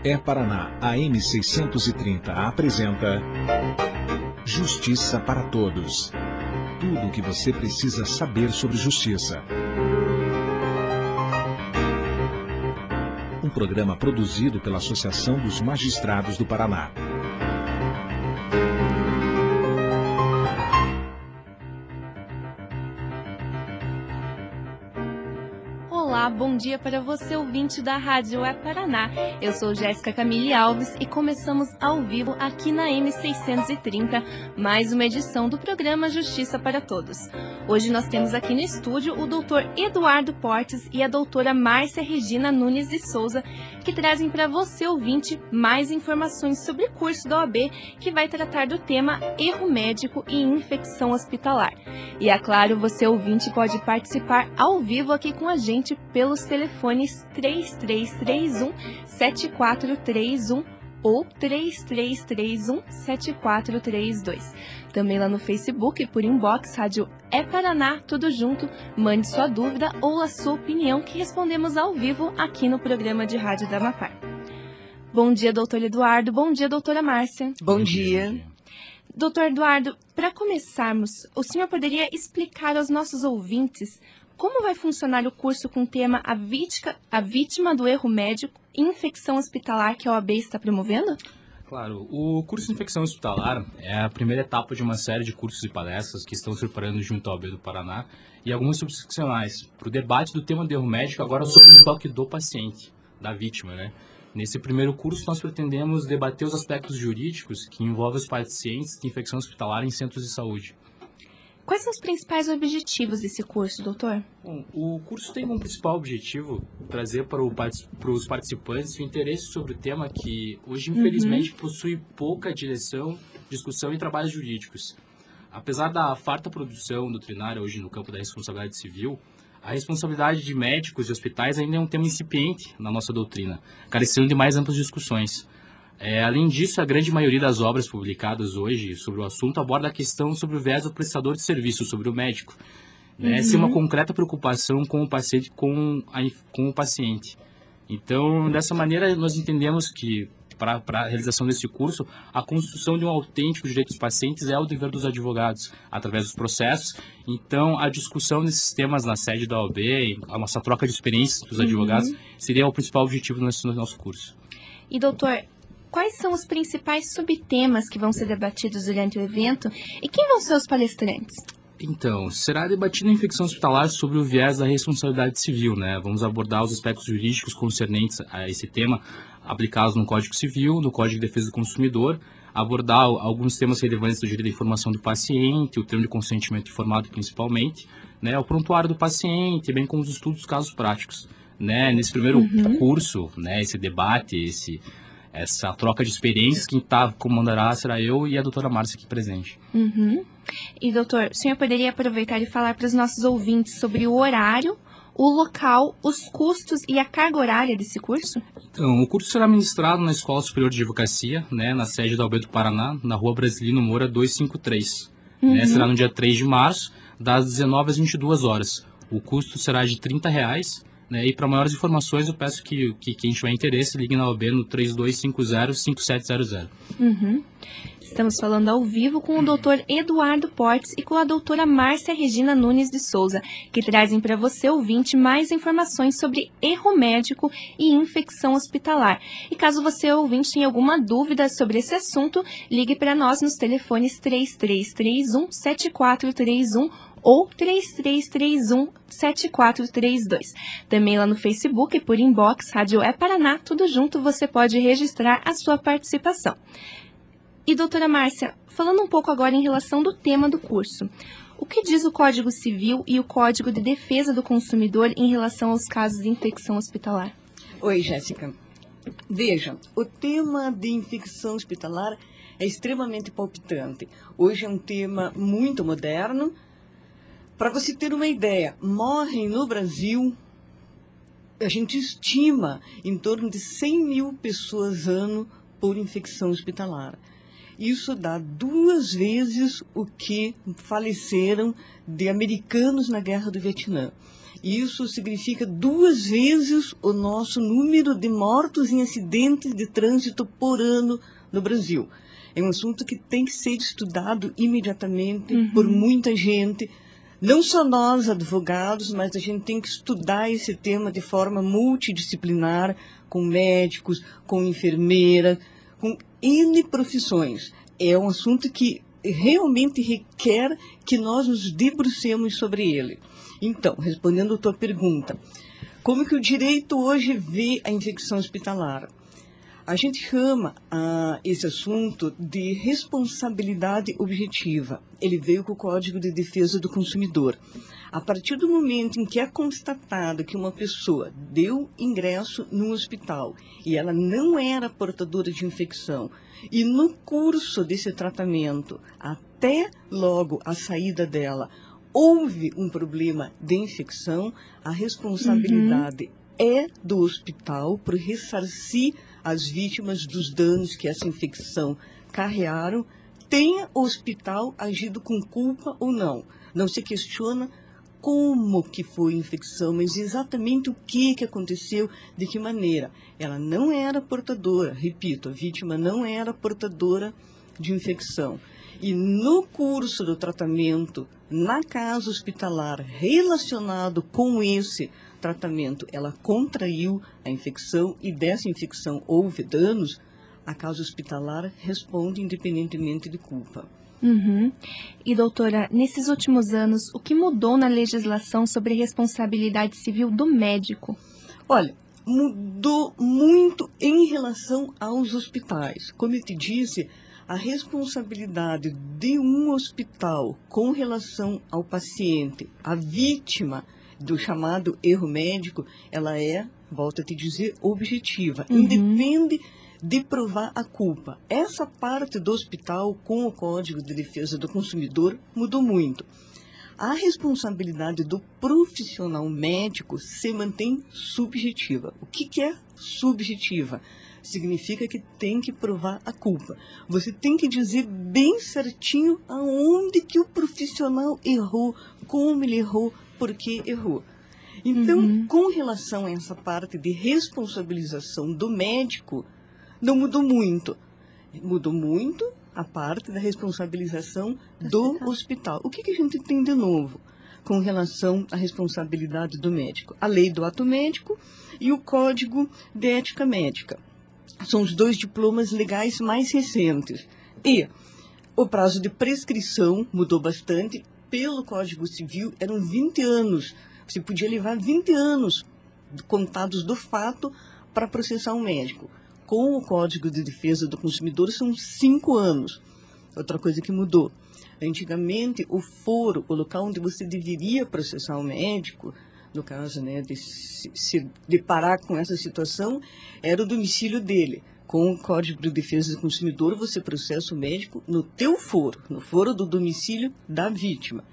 É Paraná, a M630 apresenta Justiça para Todos. Tudo o que você precisa saber sobre justiça. Um programa produzido pela Associação dos Magistrados do Paraná. Olá, bom dia para você, ouvinte da Rádio É Paraná. Eu sou Jéssica Camille Alves e começamos ao vivo aqui na M630, mais uma edição do programa Justiça para Todos. Hoje nós temos aqui no estúdio o doutor Eduardo Portes e a doutora Márcia Regina Nunes de Souza, que trazem para você, ouvinte, mais informações sobre o curso da OAB, que vai tratar do tema erro médico e infecção hospitalar. E é claro, você, ouvinte, pode participar ao vivo aqui com a gente pelos telefones 3331-7431 ou 3331-7432. Também lá no Facebook, por inbox, Rádio É Paraná, tudo junto. Mande sua dúvida ou a sua opinião que respondemos ao vivo aqui no programa de rádio da Amapá. Bom dia, doutor Eduardo. Bom dia, doutora Márcia. Bom dia. Doutor Eduardo, para começarmos, o senhor poderia explicar aos nossos ouvintes como vai funcionar o curso com o tema A Vítima do Erro Médico e Infecção Hospitalar que a OAB está promovendo? Claro, o curso de infecção hospitalar é a primeira etapa de uma série de cursos e palestras que estão se preparando junto à OAB do Paraná e algumas subseccionais para o debate do tema do erro médico agora sob o enfoque do paciente, da vítima, né? Nesse primeiro curso nós pretendemos debater os aspectos jurídicos que envolvem os pacientes de infecção hospitalar em centros de saúde. Quais são os principais objetivos desse curso, doutor? Bom, o curso tem como principal objetivo trazer para os participantes o interesse sobre o tema que hoje, infelizmente, possui pouca discussão e trabalhos jurídicos. Apesar da farta produção doutrinária hoje no campo da responsabilidade civil, a responsabilidade de médicos e hospitais ainda é um tema incipiente na nossa doutrina, carecendo de mais amplas discussões. Além disso, a grande maioria das obras publicadas hoje sobre o assunto aborda a questão sobre o viés do prestador de serviço, sobre o médico, sem uma concreta preocupação com o paciente, com o paciente. Então, dessa maneira, nós entendemos que, para a realização desse curso, a construção de um autêntico direito dos pacientes é o dever dos advogados, através dos processos. Então, a discussão desses temas na sede da OAB, a nossa troca de experiências dos advogados, seria o principal objetivo do nosso curso. E, doutor, quais são os principais subtemas que vão ser debatidos durante o evento e quem vão ser os palestrantes? Então, será debatida a infecção hospitalar sobre o viés da responsabilidade civil, né? Vamos abordar os aspectos jurídicos concernentes a esse tema, aplicados no Código Civil, no Código de Defesa do Consumidor, abordar alguns temas relevantes do direito à informação do paciente, o termo de consentimento informado principalmente, né? O prontuário do paciente, bem como os estudos dos casos práticos, né? Nesse primeiro curso, né? Esse debate, essa troca de experiências, quem comandará será eu e a doutora Márcia aqui presente. E, doutor, o senhor poderia aproveitar e falar para os nossos ouvintes sobre o horário, o local, os custos e a carga horária desse curso? Então, o curso será ministrado na Escola Superior de Advocacia, né, na sede da OAB do Paraná, na Rua Brasilino Moura 253. Será no dia 3 de março, das 19 às 22 horas. O custo será de R$30, né, e para maiores informações eu peço que quem tiver interesse ligue na OAB no 3250-5700. Estamos falando ao vivo com o doutor Eduardo Portes e com a doutora Márcia Regina Nunes de Souza, que trazem para você, ouvinte, mais informações sobre erro médico e infecção hospitalar. E caso você, ouvinte, tenha alguma dúvida sobre esse assunto, ligue para nós nos telefones 3331-7431 ou 3331-7432. Também lá no Facebook, por inbox, Rádio É Paraná, tudo junto, você pode registrar a sua participação. E, doutora Márcia, falando um pouco agora em relação do tema do curso, o que diz o Código Civil e o Código de Defesa do Consumidor em relação aos casos de infecção hospitalar? Oi, Jéssica. Veja, o tema de infecção hospitalar é extremamente palpitante. Hoje é um tema muito moderno. Para você ter uma ideia, morrem no Brasil, a gente estima, em torno de 100 mil pessoas ano por infecção hospitalar. Isso dá 2 vezes o que faleceram de americanos na Guerra do Vietnã. Isso significa 2 vezes o nosso número de mortos em acidentes de trânsito por ano no Brasil. É um assunto que tem que ser estudado imediatamente por muita gente. Não só nós, advogados, mas a gente tem que estudar esse tema de forma multidisciplinar, com médicos, com enfermeiras, com N profissões. É um assunto que realmente requer que nós nos debrucemos sobre ele. Então, respondendo a tua pergunta, como que o direito hoje vê a infecção hospitalar? A gente chama esse assunto de responsabilidade objetiva. Ele veio com o Código de Defesa do Consumidor. A partir do momento em que é constatado que uma pessoa deu ingresso no hospital e ela não era portadora de infecção, e no curso desse tratamento, até logo a saída dela, houve um problema de infecção, a responsabilidade é do hospital por ressarcir as vítimas dos danos que essa infecção carrearam, tenha o hospital agido com culpa ou não. Não se questiona como que foi a infecção, mas exatamente o que aconteceu, de que maneira. Ela não era portadora, repito, a vítima não era portadora de infecção. E no curso do tratamento, na casa hospitalar, relacionado com esse tratamento, ela contraiu a infecção e dessa infecção houve danos, a casa hospitalar responde independentemente de culpa. E, doutora, nesses últimos anos, o que mudou na legislação sobre responsabilidade civil do médico? Olha, mudou muito em relação aos hospitais. Como eu te disse, a responsabilidade de um hospital com relação ao paciente, a vítima do chamado erro médico, ela é, volto a te dizer, objetiva. Independe de provar a culpa. Essa parte do hospital, com o Código de Defesa do Consumidor, mudou muito. A responsabilidade do profissional médico se mantém subjetiva. O que é subjetiva? Significa que tem que provar a culpa. Você tem que dizer bem certinho aonde que o profissional errou, como ele errou, por que errou. Então, com relação a essa parte de responsabilização do médico, não mudou muito. Mudou muito a parte da responsabilização do hospital. O que a gente tem de novo com relação à responsabilidade do médico? A lei do ato médico e o Código de Ética Médica. São os 2 diplomas legais mais recentes. E o prazo de prescrição mudou bastante. Pelo Código Civil, eram 20 anos. Você podia levar 20 anos contados do fato para processar um médico. Com o Código de Defesa do Consumidor, são 5 anos. Outra coisa que mudou. Antigamente, o foro, o local onde você deveria processar um médico, no caso, né, de se deparar com essa situação, era o domicílio dele. Com o Código de Defesa do Consumidor, você processa o médico no teu foro, no foro do domicílio da vítima.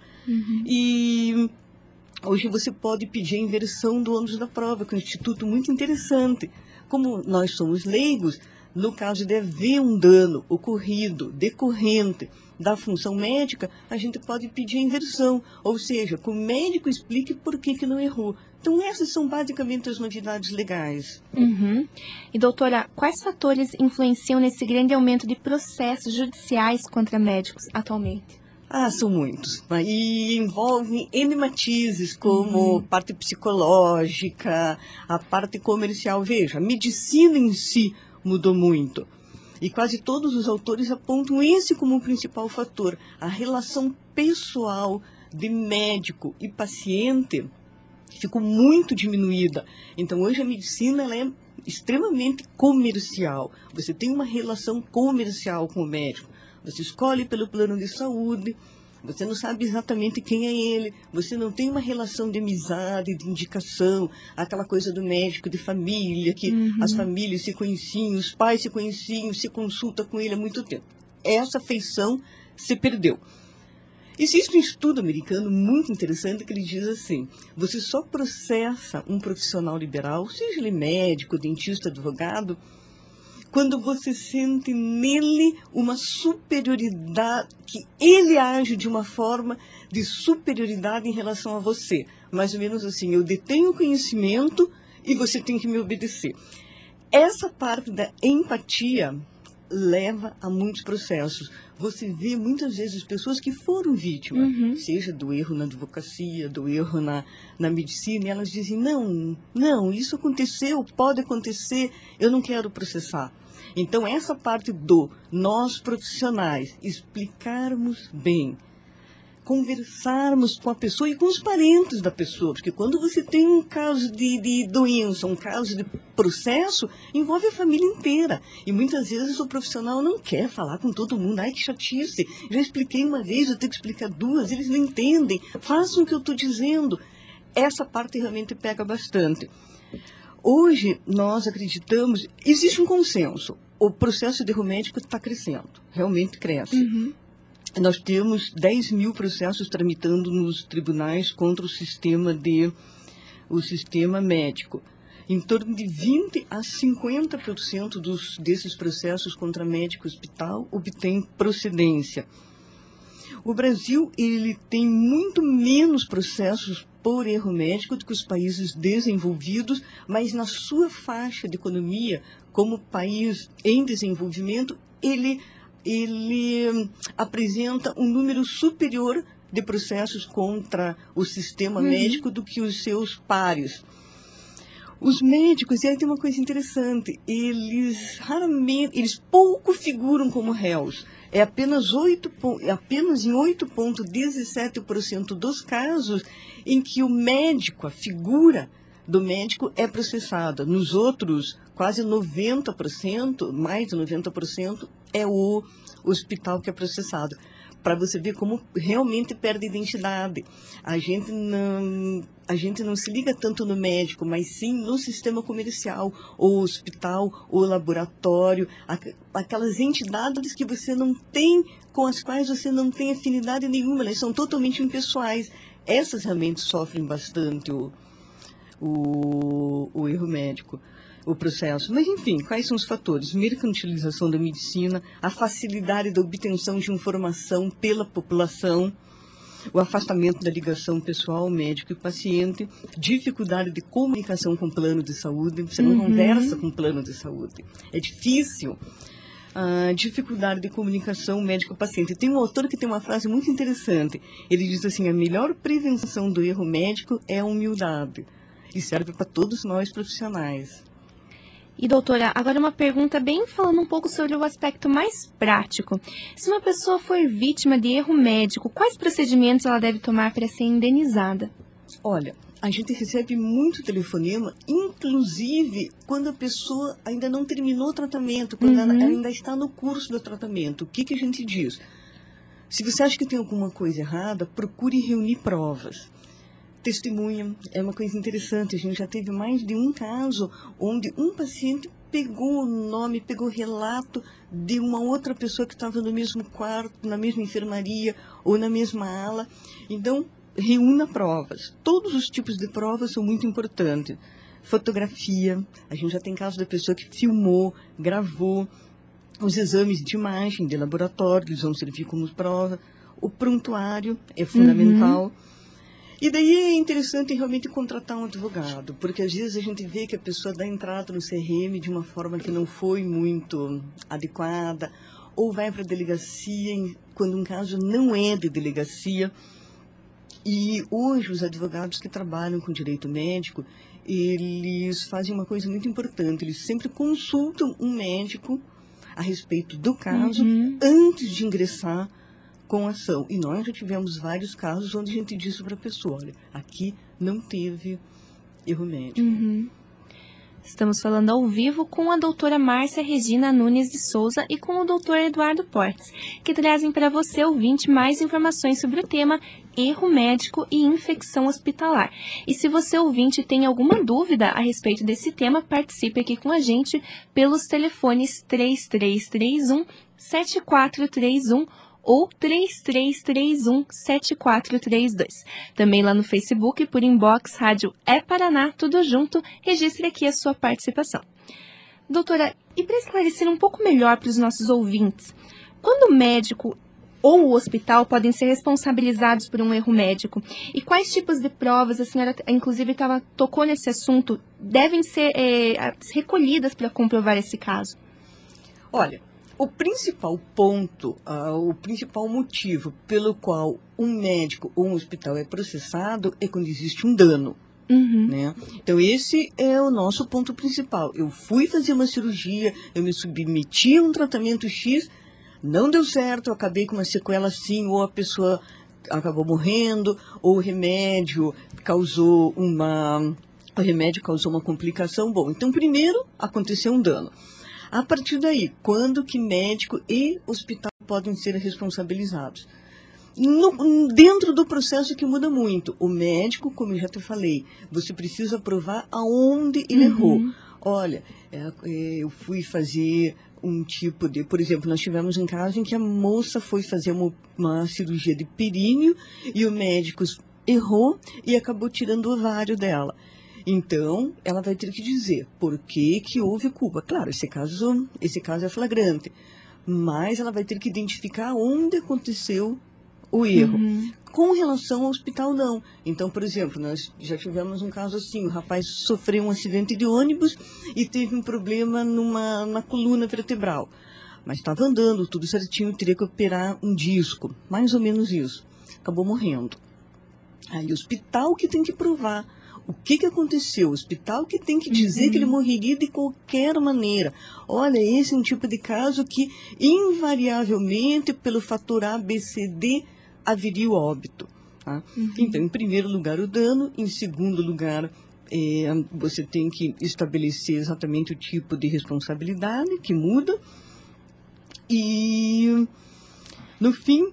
E hoje você pode pedir a inversão do ônus da prova, que é um instituto muito interessante. Como nós somos leigos, no caso de haver um dano ocorrido decorrente da função médica, a gente pode pedir a inversão, ou seja, que o médico explique por que não errou. Então, essas são basicamente as novidades legais. E, doutora, quais fatores influenciam nesse grande aumento de processos judiciais contra médicos atualmente? São muitos. E envolvem N matizes, como parte psicológica, a parte comercial. Veja, a medicina em si mudou muito. E quase todos os autores apontam esse como o principal fator. A relação pessoal de médico e paciente ficou muito diminuída. Então, hoje a medicina ela é extremamente comercial. Você tem uma relação comercial com o médico. Você escolhe pelo plano de saúde, você não sabe exatamente quem é ele, você não tem uma relação de amizade, de indicação, aquela coisa do médico de família, que as famílias se conheciam, os pais se conheciam, se consulta com ele há muito tempo. Essa feição se perdeu. Existe um estudo americano muito interessante que ele diz assim: você só processa um profissional liberal, seja ele médico, dentista, advogado, quando você sente nele uma superioridade, que ele age de uma forma de superioridade em relação a você. Mais ou menos assim, eu detenho o conhecimento e você tem que me obedecer. Essa parte da empatia leva a muitos processos. Você vê muitas vezes pessoas que foram vítimas, seja do erro na advocacia, do erro na medicina, e elas dizem, não, isso aconteceu, pode acontecer, eu não quero processar. Então, essa parte do nós profissionais explicarmos bem, conversarmos com a pessoa e com os parentes da pessoa, porque quando você tem um caso de doença, um caso de processo, envolve a família inteira. E muitas vezes o profissional não quer falar com todo mundo. Ai, que chatice, já expliquei uma vez, eu tenho que explicar duas, eles não entendem, façam o que eu estou dizendo. Essa parte realmente pega bastante. Hoje, nós acreditamos, existe um consenso, o processo de erro médico está crescendo, realmente cresce. Nós temos 10 mil processos tramitando nos tribunais contra o sistema médico. Em torno de 20% a 50% desses processos contra médico hospital obtém procedência. O Brasil ele tem muito menos processos por erro médico do que os países desenvolvidos, mas na sua faixa de economia, como país em desenvolvimento, ele apresenta um número superior de processos contra o sistema médico do que os seus pares. Os médicos, e aí tem uma coisa interessante, eles pouco figuram como réus. É apenas em 8,17% dos casos em que o médico, a figura do médico é processada. Nos outros, quase 90%, mais de 90%, é o hospital que é processado. Para você ver como realmente perde identidade. A gente não se liga tanto no médico, mas sim no sistema comercial, ou hospital, ou laboratório, aquelas entidades que você não tem, com as quais você não tem afinidade nenhuma, elas são totalmente impessoais. Essas realmente sofrem bastante o erro médico, o processo. Mas, enfim, quais são os fatores? Mercantilização da medicina, a facilidade da obtenção de informação pela população, o afastamento da ligação pessoal, médico e paciente, dificuldade de comunicação com o plano de saúde, você não conversa com o plano de saúde, é difícil. Dificuldade de comunicação médico-paciente. Tem um autor que tem uma frase muito interessante, ele diz assim, a melhor prevenção do erro médico é a humildade, e serve para todos nós profissionais. E doutora, agora uma pergunta bem falando um pouco sobre o aspecto mais prático. Se uma pessoa for vítima de erro médico, quais procedimentos ela deve tomar para ser indenizada? Olha, a gente recebe muito telefonema, inclusive quando a pessoa ainda não terminou o tratamento, quando ela ainda está no curso do tratamento. O que a gente diz? Se você acha que tem alguma coisa errada, procure reunir provas. Testemunha é uma coisa interessante. A gente já teve mais de um caso onde um paciente pegou o nome, pegou o relato de uma outra pessoa que estava no mesmo quarto, na mesma enfermaria ou na mesma ala. Então, reúna provas. Todos os tipos de provas são muito importantes. Fotografia, a gente já tem casos da pessoa que filmou, gravou. Os exames de imagem de laboratório, eles vão servir como prova. O prontuário é fundamental. E daí é interessante realmente contratar um advogado, porque às vezes a gente vê que a pessoa dá entrada no CRM de uma forma que não foi muito adequada, ou vai para a delegacia quando um caso não é de delegacia. E hoje os advogados que trabalham com direito médico, eles fazem uma coisa muito importante, eles sempre consultam um médico a respeito do caso antes de ingressar com ação. E nós já tivemos vários casos onde a gente disse para a pessoa, olha, aqui não teve erro médico. Estamos falando ao vivo com a doutora Márcia Regina Nunes de Souza e com o doutor Eduardo Portes, que trazem para você, ouvinte, mais informações sobre o tema erro médico e infecção hospitalar. E se você, ouvinte, tem alguma dúvida a respeito desse tema, participe aqui com a gente pelos telefones 3331-7431 ou 3331-7432. Também lá no Facebook, por inbox, Rádio É Paraná, tudo junto, registre aqui a sua participação. Doutora, e para esclarecer um pouco melhor para os nossos ouvintes, quando o médico ou o hospital podem ser responsabilizados por um erro médico? E quais tipos de provas, a senhora inclusive tocou nesse assunto, devem ser recolhidas para comprovar esse caso? Olha, o principal ponto, o principal motivo pelo qual um médico ou um hospital é processado é quando existe um dano. Né? Então, esse é o nosso ponto principal. Eu fui fazer uma cirurgia, eu me submeti a um tratamento X, não deu certo, eu acabei com uma sequela assim, ou a pessoa acabou morrendo, ou o remédio causou uma complicação. Bom, então, primeiro, aconteceu um dano. A partir daí, quando que médico e hospital podem ser responsabilizados? Dentro do processo que muda muito. O médico, como eu já te falei, você precisa provar aonde ele errou. Olha, eu fui fazer um tipo de... Por exemplo, nós tivemos um caso em que a moça foi fazer uma cirurgia de períneo e o médico errou e acabou tirando o ovário dela. Então, ela vai ter que dizer por que houve culpa. Claro, esse caso é flagrante, mas ela vai ter que identificar onde aconteceu o erro. Com relação ao hospital, não. Então, por exemplo, nós já tivemos um caso assim, o rapaz sofreu um acidente de ônibus e teve um problema na coluna vertebral. Mas estava andando, tudo certinho, teria que operar um disco, mais ou menos isso. Acabou morrendo. Aí o hospital que tem que provar o que aconteceu, o hospital que tem que dizer que ele morreria de qualquer maneira. Olha, esse é um tipo de caso que, invariavelmente, pelo fator A, B, C, D, haveria o óbito. Tá? Então, em primeiro lugar, o dano. Em segundo lugar, você tem que estabelecer exatamente o tipo de responsabilidade que muda. E, no fim,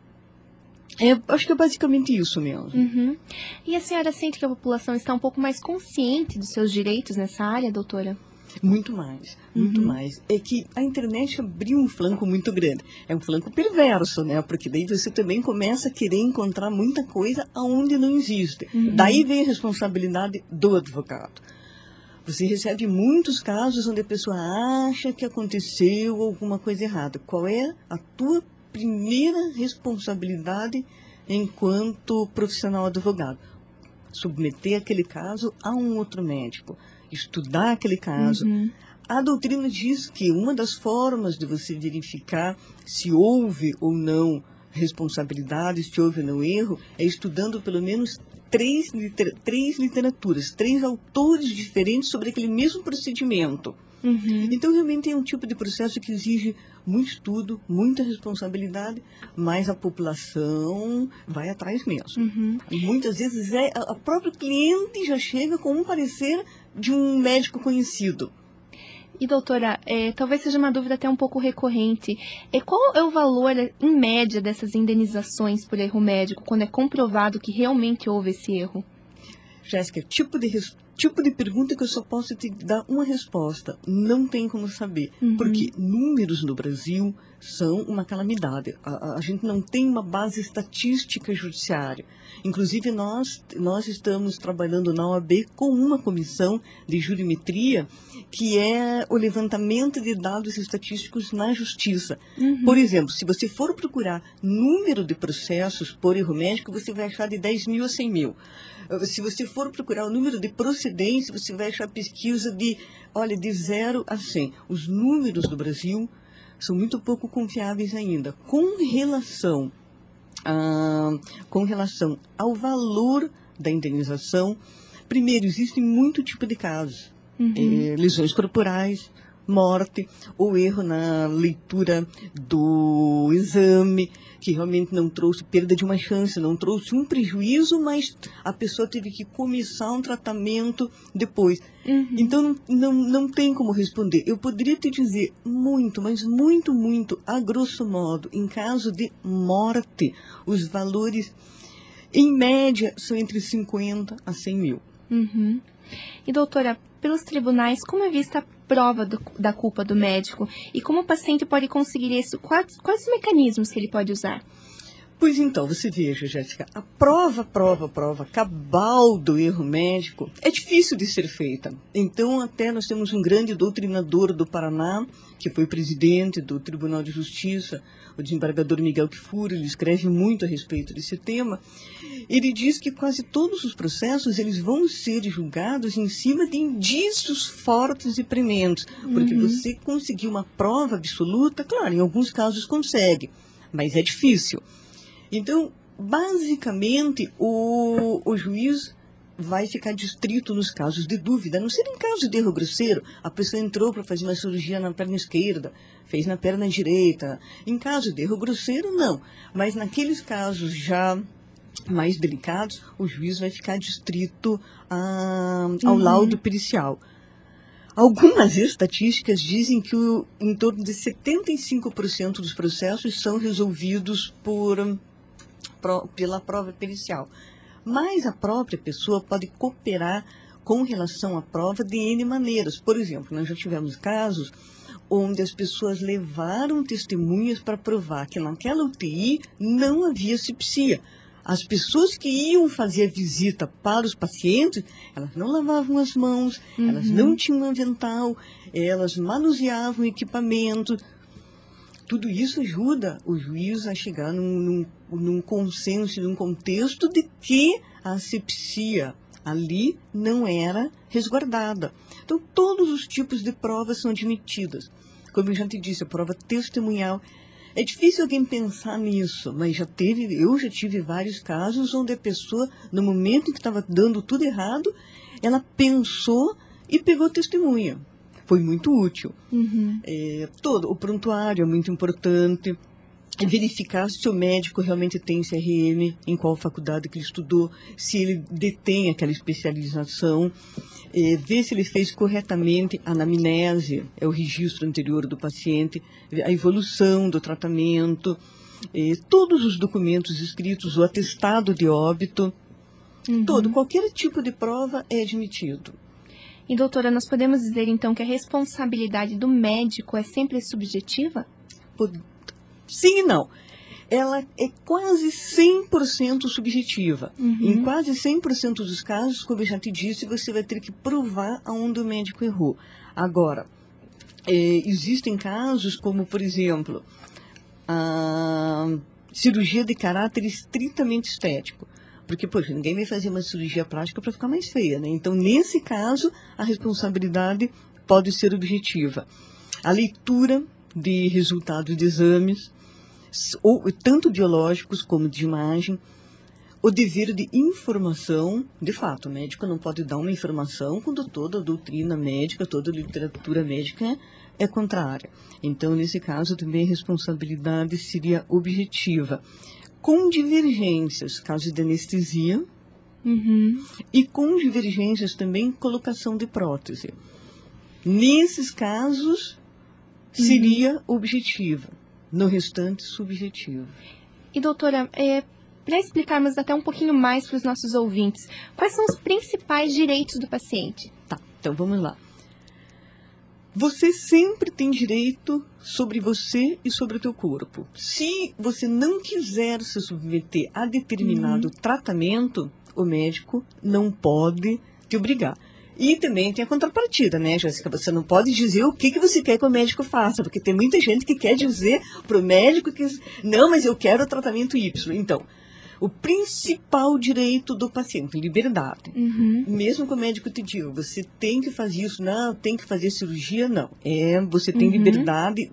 acho que é basicamente isso mesmo. E a senhora sente que a população está um pouco mais consciente dos seus direitos nessa área, doutora? Muito mais, muito mais. É que a internet abriu um flanco muito grande. É um flanco perverso, né? Porque daí você também começa a querer encontrar muita coisa aonde não existe. Daí vem a responsabilidade do advogado. Você recebe muitos casos onde a pessoa acha que aconteceu alguma coisa errada. Qual é a tua primeira responsabilidade enquanto profissional advogado? Submeter aquele caso a um outro médico, estudar aquele caso. A doutrina diz que uma das formas de você verificar se houve ou não responsabilidade, se houve ou não erro, é estudando pelo menos três literaturas, 3 autores diferentes sobre aquele mesmo procedimento. Então, realmente é um tipo de processo que exige muito estudo, muita responsabilidade, mas a população vai atrás mesmo. E muitas vezes a própria cliente já chega com um parecer de um médico conhecido. E, doutora, talvez seja uma dúvida até um pouco recorrente. Qual é o valor, em média, dessas indenizações por erro médico, quando é comprovado que realmente houve esse erro? Jéssica, tipo de pergunta que eu só posso te dar uma resposta. Não tem como saber. Porque números no Brasil são uma calamidade. A gente não tem uma base estatística judiciária. Inclusive, nós estamos trabalhando na OAB com uma comissão de jurimetria, que é o levantamento de dados estatísticos na justiça. Por exemplo, se você for procurar número de processos por erro médico, você vai achar de 10 mil a 100 mil. Se você for procurar o número de procedência, você vai achar pesquisa de 0 a 100. Os números do Brasil são muito pouco confiáveis ainda. Com relação ao valor da indenização, primeiro, existem muito tipo de casos. Lesões corporais, morte, ou erro na leitura do exame, que realmente não trouxe perda de uma chance, não trouxe um prejuízo, mas a pessoa teve que começar um tratamento depois. Então, não tem como responder. Eu poderia te dizer muito, mas muito, muito, a grosso modo, em caso de morte, os valores, em média, são entre 50 a 100 mil. E, doutora, pelos tribunais, como é vista a prova da culpa do médico? E como o paciente pode conseguir isso? Quais os mecanismos que ele pode usar? Pois então, você veja, Jéssica, a prova cabal do erro médico é difícil de ser feita. Então, até nós temos um grande doutrinador do Paraná, que foi presidente do Tribunal de Justiça, o desembargador Miguel Kfouri, ele escreve muito a respeito desse tema. Ele diz que quase todos os processos eles vão ser julgados em cima de indícios fortes e prementes, porque você conseguir uma prova absoluta, claro, em alguns casos consegue, mas é difícil. Então, basicamente, o juiz vai ficar distrito nos casos de dúvida, a não ser em caso de erro grosseiro. A pessoa entrou para fazer uma cirurgia na perna esquerda, fez na perna direita. Em caso de erro grosseiro, não. Mas naqueles casos já mais delicados, o juiz vai ficar distrito ao laudo pericial. Algumas estatísticas dizem que em torno de 75% dos processos são resolvidos pela prova pericial. Mas a própria pessoa pode cooperar com relação à prova de N maneiras. Por exemplo, nós já tivemos casos onde as pessoas levaram testemunhas para provar que naquela UTI não havia asepsia. As pessoas que iam fazer a visita para os pacientes, elas não lavavam as mãos, elas não tinham avental, elas manuseavam equipamento. Tudo isso ajuda o juiz a chegar num consenso, num contexto de que a asepsia ali não era resguardada. Então, todos os tipos de provas são admitidas. Como eu já te disse, a prova testemunhal. É difícil alguém pensar nisso, mas eu já tive vários casos onde a pessoa, no momento em que estava dando tudo errado, ela pensou e pegou testemunha. Foi muito útil. Todo o prontuário é muito importante. Verificar se o médico realmente tem CRM, em qual faculdade que ele estudou, se ele detém aquela especialização, ver se ele fez corretamente a anamnese, é o registro anterior do paciente, a evolução do tratamento, todos os documentos escritos, o atestado de óbito, qualquer tipo de prova é admitido. E, doutora, nós podemos dizer, então, que a responsabilidade do médico é sempre subjetiva? Sim e não. Ela é quase 100% subjetiva. Em quase 100% dos casos, como eu já te disse, você vai ter que provar aonde o médico errou. Agora, existem casos como, por exemplo, a cirurgia de caráter estritamente estético. Porque, poxa, ninguém vai fazer uma cirurgia plástica para ficar mais feia, né? Então, nesse caso, a responsabilidade pode ser objetiva. A leitura de resultados de exames, tanto biológicos como de imagem, o dever de informação, de fato, o médico não pode dar uma informação quando toda a doutrina médica, toda a literatura médica é contrária. Então, nesse caso, também a responsabilidade seria objetiva. Com divergências, caso de anestesia, e com divergências também, colocação de prótese. Nesses casos, seria objetiva. No restante, subjetiva. E, doutora, para explicarmos até um pouquinho mais para os nossos ouvintes, quais são os principais direitos do paciente? Tá, então vamos lá. Você sempre tem direito sobre você e sobre o teu corpo. Se você não quiser se submeter a determinado tratamento, o médico não pode te obrigar. E também tem a contrapartida, né, Jéssica? Você não pode dizer o que você quer que o médico faça, porque tem muita gente que quer dizer para o médico que não, mas eu quero o tratamento Y. Então, o principal direito do paciente, liberdade. Mesmo que o médico te diga, você tem que fazer isso, não, tem que fazer cirurgia, não. Você tem liberdade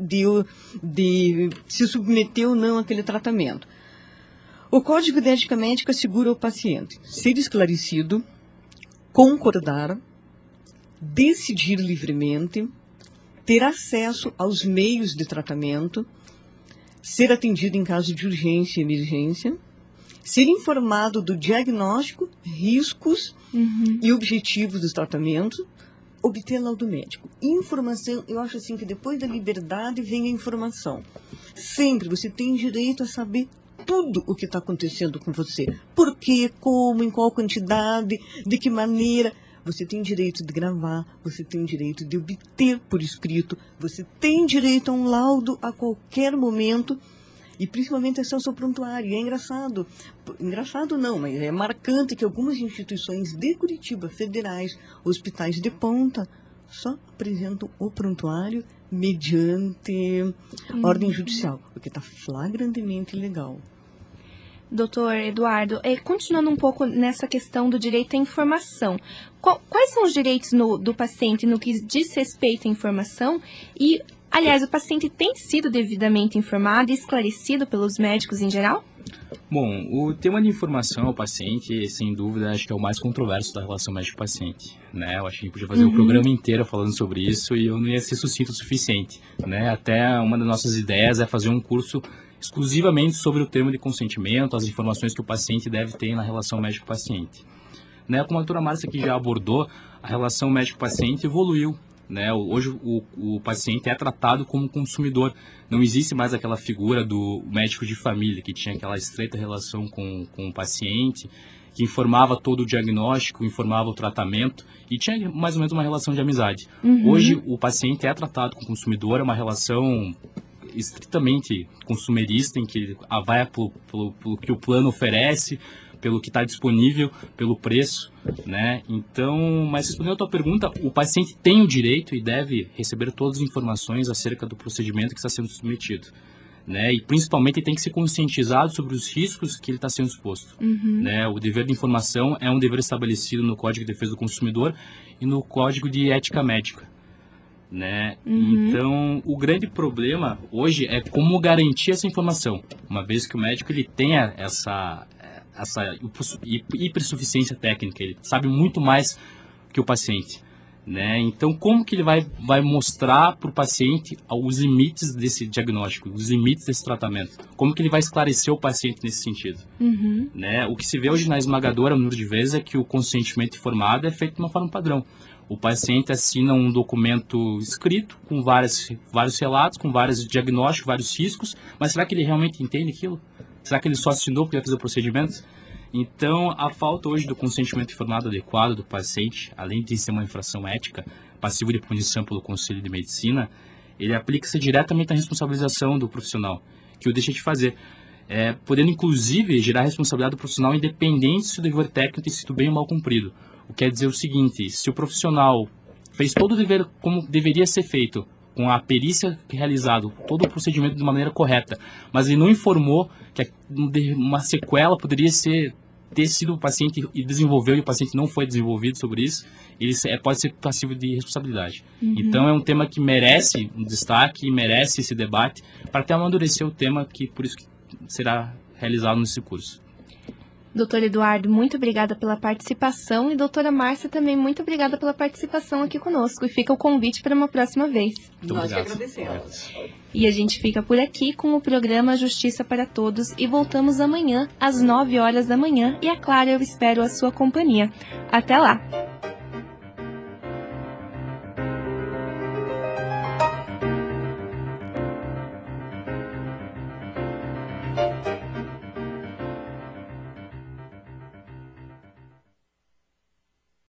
de se submeter ou não àquele tratamento. O Código de Ética Médica assegura ao paciente ser esclarecido, concordar, decidir livremente, ter acesso aos meios de tratamento, ser atendido em caso de urgência e emergência, ser informado do diagnóstico, riscos e objetivos dos tratamentos, obter laudo médico. Informação, eu acho assim que depois da liberdade vem a informação. Sempre você tem direito a saber tudo o que está acontecendo com você. Por quê, como, em qual quantidade, de que maneira. Você tem direito de gravar, você tem direito de obter por escrito, você tem direito a um laudo a qualquer momento. e principalmente acesso ao prontuário. E é engraçado não, mas é marcante que algumas instituições de Curitiba, federais, hospitais de ponta, só apresentam o prontuário mediante ordem judicial, o que está flagrantemente ilegal. Doutor Eduardo, continuando um pouco nessa questão do direito à informação, quais são os direitos do paciente no que diz respeito à informação? E, aliás, o paciente tem sido devidamente informado e esclarecido pelos médicos em geral? Bom, o tema de informação ao paciente, sem dúvida, acho que é o mais controverso da relação médico-paciente, né? Eu acho que a gente podia fazer um programa inteiro falando sobre isso e eu não ia ser sucinto o suficiente, né? Até uma das nossas ideias é fazer um curso exclusivamente sobre o termo de consentimento, as informações que o paciente deve ter na relação médico-paciente. Né? Como a doutora Márcia aqui já abordou, a relação médico-paciente evoluiu. Né? Hoje o paciente é tratado como consumidor. Não existe mais aquela figura do médico de família, que tinha aquela estreita relação com o paciente, que informava todo o diagnóstico, informava o tratamento e tinha mais ou menos uma relação de amizade. Hoje o paciente é tratado como consumidor, é uma relação estritamente consumerista, em que vai pelo que o plano oferece, pelo que está disponível, pelo preço, né? Então, mas respondendo a tua pergunta, o paciente tem o direito e deve receber todas as informações acerca do procedimento que está sendo submetido, né? E principalmente ele tem que ser conscientizado sobre os riscos que ele está sendo exposto, né? O dever de informação é um dever estabelecido no Código de Defesa do Consumidor e no Código de Ética Médica. Né? Então, o grande problema hoje é como garantir essa informação, uma vez que o médico ele tenha essa hipersuficiência técnica, ele sabe muito mais que o paciente, né? Então, como que ele vai mostrar para o paciente os limites desse diagnóstico, os limites desse tratamento? Como que ele vai esclarecer o paciente nesse sentido? Né? O que se vê hoje na esmagadora número de vezes é que o consentimento informado é feito de uma forma padrão. O paciente assina um documento escrito com vários relatos, com vários diagnósticos, vários riscos, mas será que ele realmente entende aquilo? Será que ele só assinou porque ia fazer o procedimento? Então, a falta hoje do consentimento informado adequado do paciente, além de ser uma infração ética, passivo de punição pelo Conselho de Medicina, ele aplica-se diretamente à responsabilização do profissional, que o deixa de fazer, podendo inclusive gerar responsabilidade do profissional independente se o dever técnico tem sido bem ou mal cumprido. O que quer dizer o seguinte: se o profissional fez todo o dever como deveria ser feito, com a perícia realizado, todo o procedimento de maneira correta, mas ele não informou que uma sequela poderia ter sido o paciente e desenvolveu e o paciente não foi desenvolvido sobre isso, ele pode ser passivo de responsabilidade. Então é um tema que merece um destaque e merece esse debate para até amadurecer o tema, que por isso que será realizado nesse curso. Doutor Eduardo, muito obrigada pela participação e doutora Márcia também, muito obrigada pela participação aqui conosco. E fica o convite para uma próxima vez. Muito Nós que obrigado. agradecemos. E a gente fica por aqui com o programa Justiça para Todos e voltamos amanhã às 9 horas da manhã. E é claro, eu espero a sua companhia. Até lá!